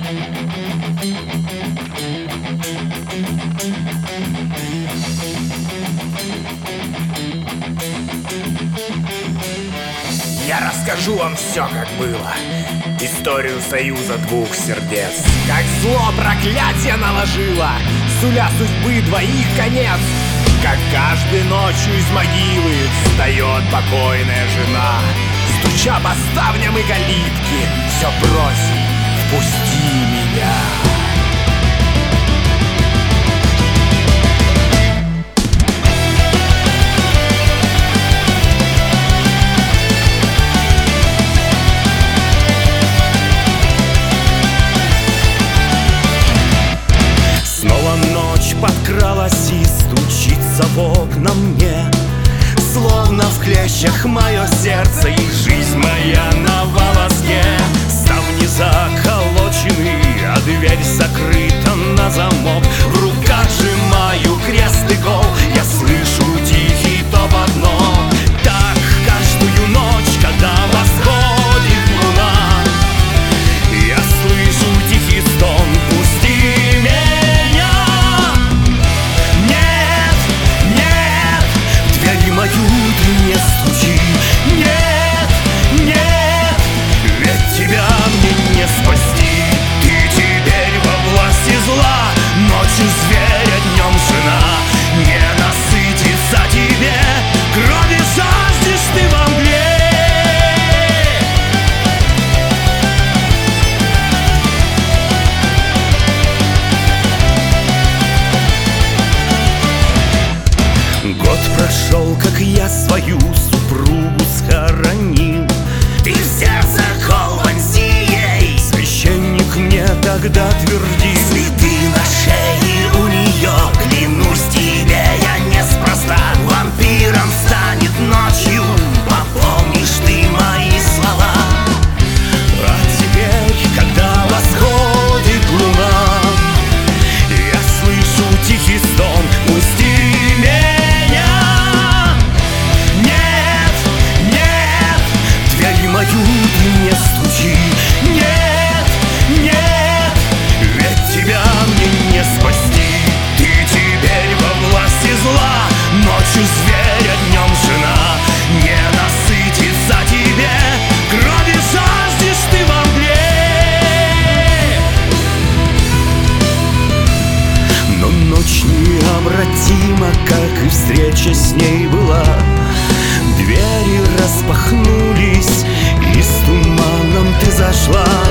Я расскажу вам все, как было. Историю союза двух сердец. Как зло проклятие наложило, суля судьбы двоих конец. Как каждой ночью из могилы встает покойная жена, стуча по ставням и калитке, все просит: впусти меня. Снова ночь подкралась и стучится в окна мне, словно в клещах мое сердце и жизнь моя на волоске. Ставни заколочены, а дверь закрыта на замок. В руках сжимаю крест и гол, я слышу тихий топот ног. Так каждую ночь, когда восходит луна, я слышу тихий стон: пусти меня. Мою ты не стучи, нет, нет, ведь тебя мне не спасти. Ты теперь во власти зла, ночью зверя, днем жена. Не насытиться тебе, крови жаждешь ты во мгле. Год прошел, как я свою супругу схоронил. Ты в сердце кол вонзи ей, священник мне тогда твердил. Следы на шее у нее, клянусь тебе, я неспроста. Вампиром станет ночью, попомнишь ты мои слова. А теперь, когда восходит луна, я слышу тихий стон: пусти меня. Мою ты не стучи, нет, нет, ведь тебя мне не спасти. Ты теперь во власти зла, ночью зверя, днем жена. Не насытиться тебе, крови жаждешь ты во мгле. Но ночь необратима, как и встреча с ней была. Двери распахнулись, и с туманом ты зашла.